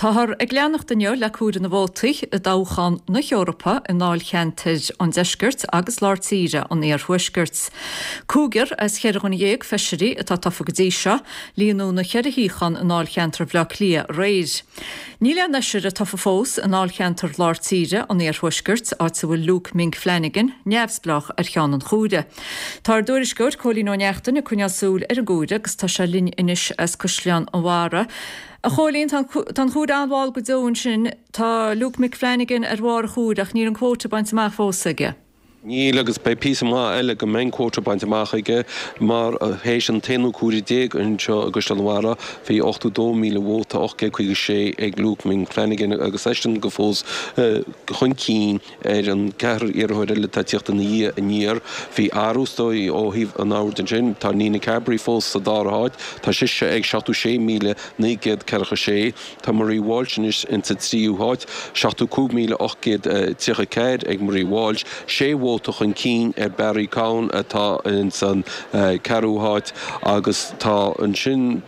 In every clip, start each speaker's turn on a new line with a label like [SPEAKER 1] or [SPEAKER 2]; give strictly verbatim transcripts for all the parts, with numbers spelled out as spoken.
[SPEAKER 1] Táthar ag leannach danneol le cúd na bhótaigh a dáchan na Eorpa in náil cheantaid an deisgirt agus láirtíre an éar thuisgirt. Cúgur as cheirgan dhéag feisirí atá tafagadíise líonú na cheirhíchan in náil cheantar bhleach lia réid. Ní le neisir a tafa fós in náil cheantar láirtíre an éar thuisgirt áit sa bhfuil Luke Mink Flanagan neamhsblach ar chean an chúide. Táir dúrisgurt cólí nó neachtain na cúneasúil ar an gúide agus tá se linn inis as cusleán an mhara. A cholín tan chúd anháil go dún sin tá Luke Mink Flanagan ar bhar chúd ach ní an quóta baint amach fósaige.
[SPEAKER 2] Ní agus bei pí má eile go main quóta baint amach aige mar hééis an téanú cúri déag an seo agus an mhara hí ochtú dó míle bhóta ochce chuige sé ag Luke Mink Flanagan agus éistin go fós chun cín ar an cear iarthir le tá tíocht an í a níor hí arústóí ó híh an áir den sin tá nína Cabri fós sa dáráid tá siise ag seachtú sé míle nígéad cecha sé tá marí Walsh is inta tríúáid seachtú cúg míle ochgéad tíocha céad ag marí Walsh sé bhótach an cín ar Barry Cowan atá in san carúáid agus tá an sin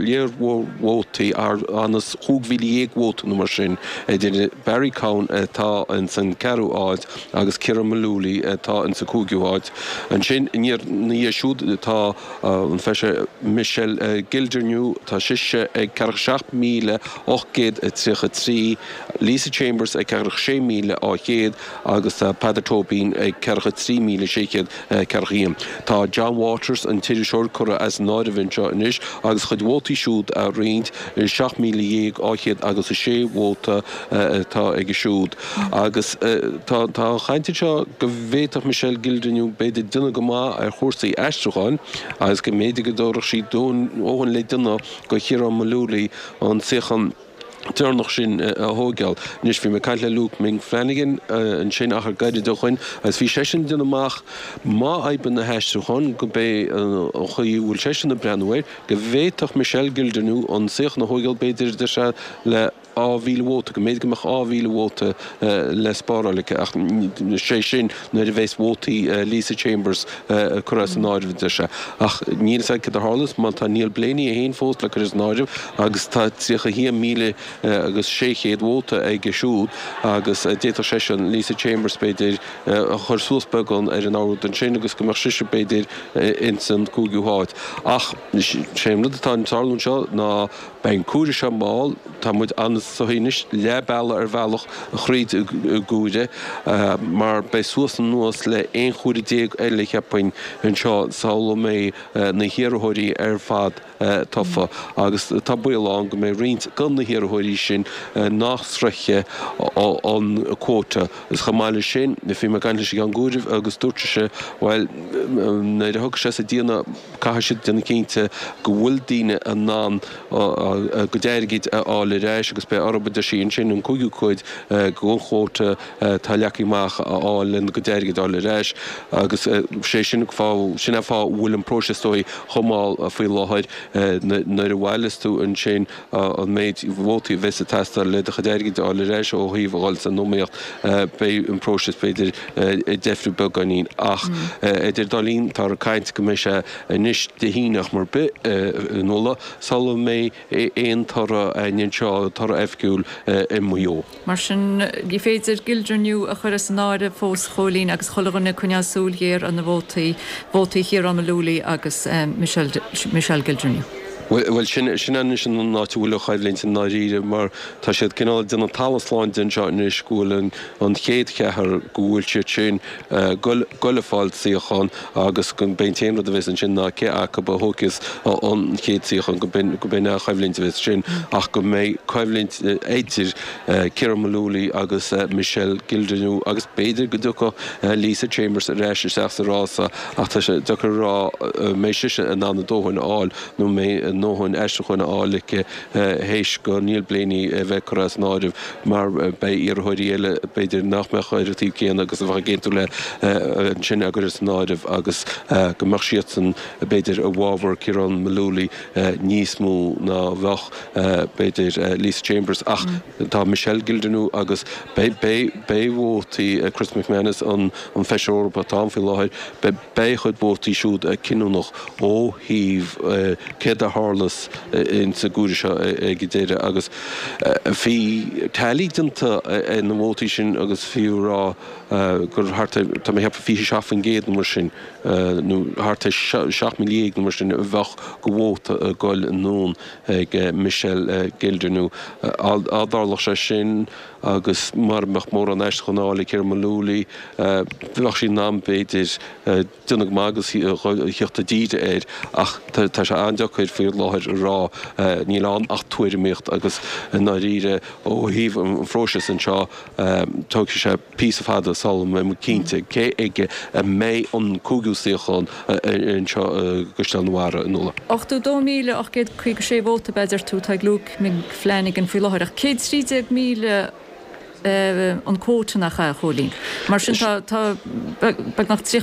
[SPEAKER 2] léirhótaí ar anas chúghmhíle éag nó mar sin idir Barry Cowan atá in san carúáid agus Ciara Malúlaí atá in sa cúgiúáid. An sin níor ní siúd tá an feise Michelle Gildernew tá siise ag cearch míle ochgéad trícha trí, Lisa Chambers ag cearch sé míle á chéad agus tá Peadar Tóibín ag cearcha trí míle sécéad cearchaíam. Tá John Waters an tíidir seoir cura as náidirhain seo inis agus chud bhótaí siúd a riint seach míle dhéag á chéad agus a sé bhóta tá ag siúd. Agus tá chainte seo go bhhéadach Michelle Gildernew beidir duine go má ar chósaí eisteáin agus go méidir go dóireach sí dún óhan le duine go Ciara Malúlaí an séchan Turnach sin a hógeal. Nis fi me caiile Luke Mink Flanagan an sin achar gaiide do chuin as fi sesin duna amach má aiban na heistú chun go bé chuí bhfuil sesin na breanhir go bhhéadach Michelle Gildernew an séach na hógeal beidir de se le áhíle bhóta go méid goach áhíle bhóta le spárálacha ach sé sin na a bhééis bhótaí Lisa Chambers churas an náidirh de se. Ach níl ag go hálas má tá níl bléine a héon fós le churas náidirh agus tá trícha hí míle agus sé chéad bhóta ag gesúd agus détar sé an Lisa Chambers beidir chur súsbegan ar an áir den sin agus go mar siise beidir in san cúgiúáid. Ach séim atá an tarlún seo ná ben cúri se máil tá muid an sohínis le bella ar bhealach chríd gúide mar bei suas an nuas le ein chúri déag eile chepain an seo saola mé na hiarthóirí ar fad tofa agus tá buán go mé rint gan na hiarthóirí sin nachstreiche an quóta is chamáile sin na fi me ganile sé an gúideh agus dúirte se bhil na thug sé a díana caiise duna cinnte go bhfuil daine an ná go déirgid ála réis agus be arbada sin sin an cúgiú chuid gúnchóta tá leachíach álinn go déirgid ála réis agus sé sin fá sinna fá bhfuil an prósestói chomáil a faoi láthid na a bhhailistú an sin an méid bhótaí bheits a testar le a déirgid ála réis ó híomháil san nóíocht be an próses beidir defriú beganín ach idir dalín tar a caiint go mé se níos de híach mar be nóla sal mé éon tarra aon seo tarra efciúil i mó.
[SPEAKER 1] Mar sin gí féidir Gildernew a chur as náide fós cholín agus cholaganna cúneasúil héir an na bhótaí bhótaí Ciara Malúlaí agus Michelle Gildernew.
[SPEAKER 2] Well sin sin an sin náte bhfuil chaidlínt in náíre mar tá siad cinál duna talasláin den seo in scúlan an chéad cethar gúil siad sin goleáil síochan agus gon beintéimra a bheits an sin ná ce acha ba hógus an chéad síochan go ben chaimlínt bheits sin ach go mé chaimlínt éidir Ciara Malúlaí agus Michelle Gildernew agus beidir go ducha Lisa Chambers a réis seachsa rása ach tá sé ducha rá mé siise an anna dóhain áil nó mé nóhain eiste chuinna álacha héis go níl blianaí bheith churas náidirh mar bei iarthóirí eile beidir nachmeach chuidirtí céan agus a bheit géintú le an sin agus náidirh agus go mar siad san beidir a bhábhar Ciara Malúlaí níos mó ná bhech beidir Lisa Chambers ach tá Michelle Gildernew agus béhótaí Chris McManus an feise Eorpa tám fi láthir be chud bótaí siúd cinúnach ó híomh céad a málas in sa gúiri seo ag déire agus hí talídanta in na bhótaí sin agus fiú rá gur harta tá mé hepa fi seach an géad mar sin nó harta seach milliéag mar sin bhech go bhóta a gáil an nón ag Michel Gildernew ádálach sé sin agus mar meach mór an eist chonála céir malúlaí bhech sin ná beidir dunnach mágus chiochtta díide éir ach tá sé andeachchuid fir láthir rá ní lán ach tuairimíocht agus na ríre ó híomh an fróise an seo tóg sé pí a fada salm mu cínte cé ige a mé an cúgiúsíochán in seo gustalnhara an nula.
[SPEAKER 1] ochtó míle ach cé chuig sé bhóta beidir tú tá glúg mé Flanagan fí láthir ach cé tríide míle an cótanach a cholín. Mar sin tá bag nach trí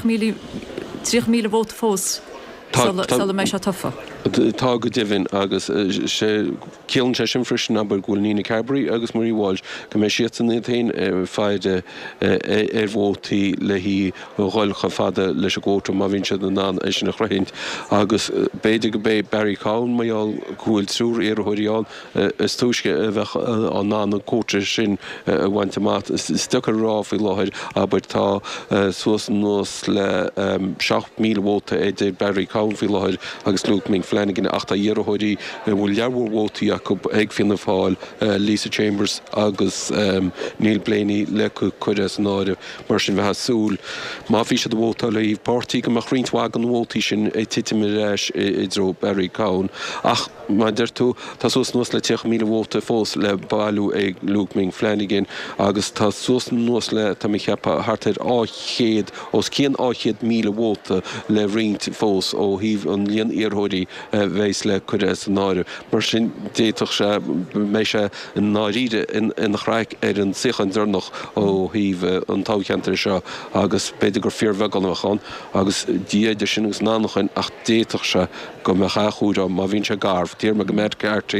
[SPEAKER 1] míle bhóta fós sal mé se tofa.
[SPEAKER 2] Tá go divin agus sé céann sé sin frisin aber ghfuil Nína Carbery agus Marie Walsh go mé sian tain feide ar bhótaí le hí gháilcha fada leis a ggóta má bhín siad an ná is sin nach raint agus beidir go bé Barry Cowan maiall gúil trúr ar thuiríáil is túisce a bheith an ná an cóta sin a bhainte mat stu a rá fí láthir aber tá suas an nós le seach míle bhóta é Barry Cowan fí láthir agus Luke Ming Flanagan achta dhéarthóirí bhfuil leabhar bhótaí acu ag fin na fáil Lisa Chambers agus Neil Blaney le chuid as an áide mar sin bheit súl. Má bhí sé do bhóta le íh pártaí go mar rintmha an bhótaí sin é tiime réis i dro Barry Cowan ach má dir tú tá sos nuas le teach míle bhóta fós le bailú ag Luke Ming Flanagan agus tá sos nuas le tá mi cheappa hartaid áchéad os cían áchéad míle bhóta le rint fós ó híh an líon iarthóirí bhéis le chuid as an áide. Mar sin déitoch sé mé sé an náíide in chraig ar an sichan dúnach ó híh an tácheantar seo agus beidir gur fear bheganachán agus diaidir sin gus nánachan ach déitoch se go me chaúra má bhín se garh tíir me go Medcarty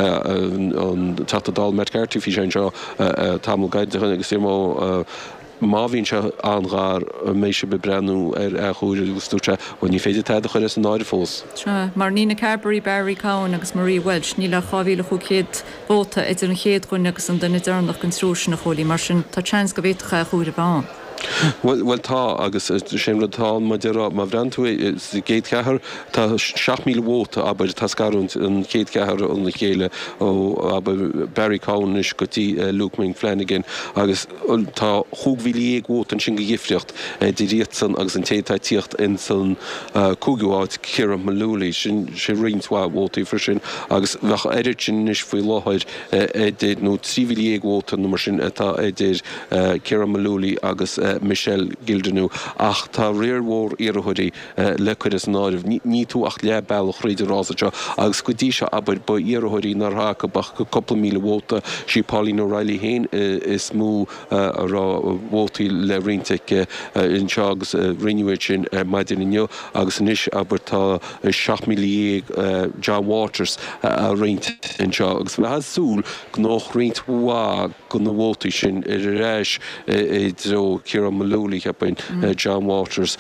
[SPEAKER 2] an tatadal Medcarty fi sé seo tamil gaiidechan agus sé mó má bhín se angáir mééis se bebrenú ar a chuúir ústúte ó ní féidir teide chuir an áide fós.
[SPEAKER 1] Mar Nína Carbery, Barry Cowan agus Marie Walsh ní le chavíle chu chéad bóta idir an chéad chuin agus an duna dernach an trúsin na cholí mar sin tá chans go bhéitcha a chuúir bháin.
[SPEAKER 2] Well, well tá agus séimre tá má dearrá má bhreanú géad cethir tá seach míle bhóta aber tá scarúnt an chéad cethir an na chéile ó aber Barry Cowan is gotí Luke Ming Flanagan agus tá chúghhíí bhóta an sin go gifriocht dí rian agus an tétátíocht in san cúgiúáid Ciara Malúlaí sin sé rintmha bhótaí fri sin agus bheith éidir sin is faoi láthir éidir nó tríhíí bhóta nó mar sin atá éidir Ciara Malúlaí agus Michel Gildernew ach tá réirhór iarthóirí le chuid as an áibh ní tú ach le bailach réidir rásaide agus go dtí se aber ba iarthóirí nar go bach go coppla míle bhóta sí Pauline O'Reilly héin is mú rá bhótaí le rintaice in seo agus rinneúid sin maidir inneo agus inis aber tá seach milliéag John Waters a rint in seo agus bheit súl gnách rintmha go na bhótaí sin ar a réis i dro Ciara Malúlaí chepain John Waters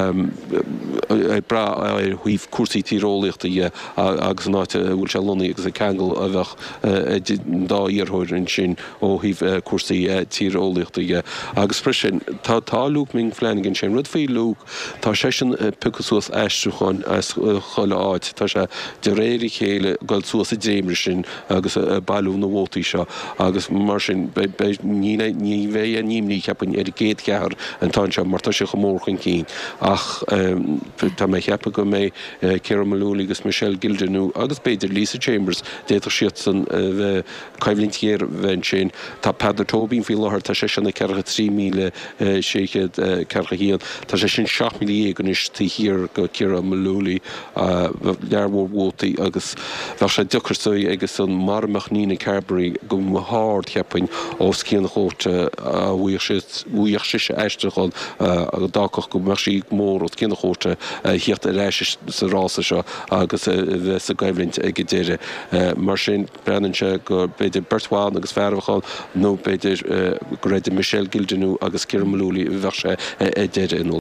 [SPEAKER 2] bra chuomh cuasaí tírólaíochta agus náte bhfuil se lonaí agus a cheangal a bheith dá iarthóirin sin ó híh cuasaí tírólaíochta agus frisin tá tá Luke Ming Flanagan sin rud faoi Luke tá sé sin puchasúas eistruúcháin choile áid tá sé de réirí chéile gáil suas a déimre sin agus bailú na bhótaí seo agus mar sin ní bheith a níimní chepain ar géad ceair an tá se martá se go mór chun cín ach tá mé cheappa go mé Ciara Malúlaí agus Michel Gildernew agus beidir Lisa Chambers déidir siad san bheith caimhlíntíar bhein sin tá Peadar Tóbín fí láthir tá sé sinna cearcha trí míle séchéad cearcha híon tá sé sin seach milliéag an is tí hir go Ciara Malúlaí leabhar bhótaí agus bheit sé duchar agus san marmach Nína Carbery go háard cheappain os cían chóta a bhuaich si eisteáil a dácach go mar sí mór ó cinna chóta hiocht a réis sa rása seo agus bheith a gaimhlint ag déire mar sin brenn se go beidir Bertháin agus fearmháil nó beidir go réidir Michel Gildernew agus Ciara Malúlaí bheith sé déire in